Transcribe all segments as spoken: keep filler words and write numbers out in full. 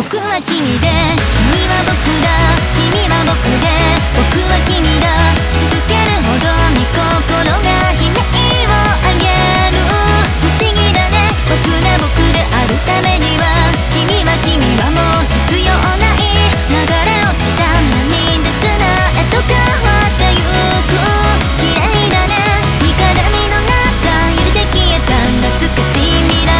僕は君で君は僕だ、君は僕で僕は君だ。続けるほどに心が悲鳴を上げる。不思議だね、僕が僕であるためには君は君はもう必要ない流れ落ちた波で砂へと変わってゆく。綺麗だね、三鏡の中揺れて消えた懐かしい未来。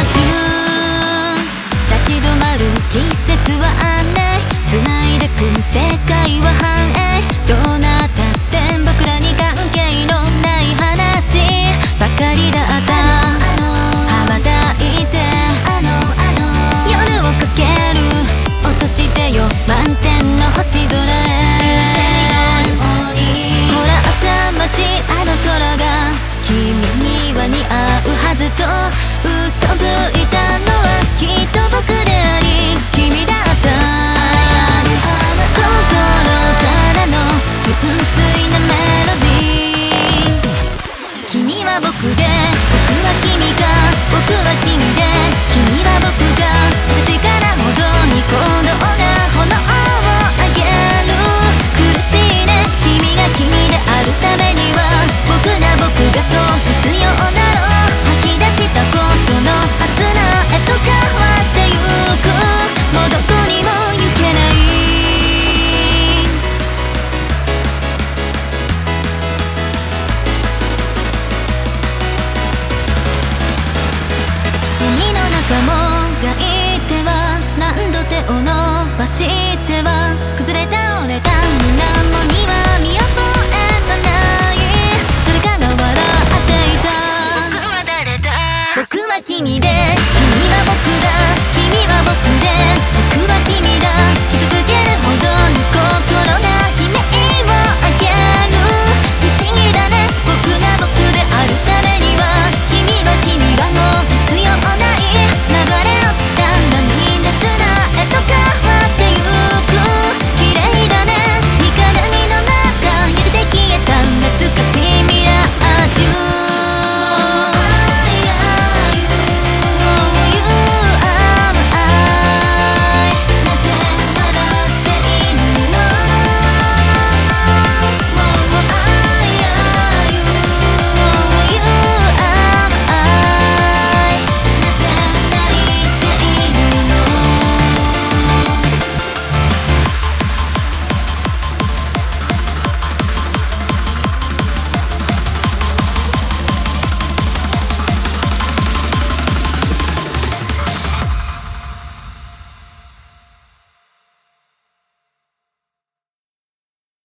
立ち止まる季節はない、繋いでく世界は繁栄。どうなったって僕らに関係のない話ばかりだった。羽ばたいて夜をかける、落としてよ満天の星空へ。ほら浅ましいあの空が君には似合うはずと嘘吹いたのはきっと僕であり君だった。心からの純粋なメロディー。君は僕で僕は君が、僕は君で君は僕が。確からほどに鼓動が炎を上げる。苦しいね、君が君であるためには僕が僕がそう必要だろう。吐き出したことの砂へと変わってゆく。もうどこにも行けない。海の中もがいては何度手を伸ばしては崩れ倒れた水面には見覚えがない。誰かが笑っていた。僕は誰だ、僕は君で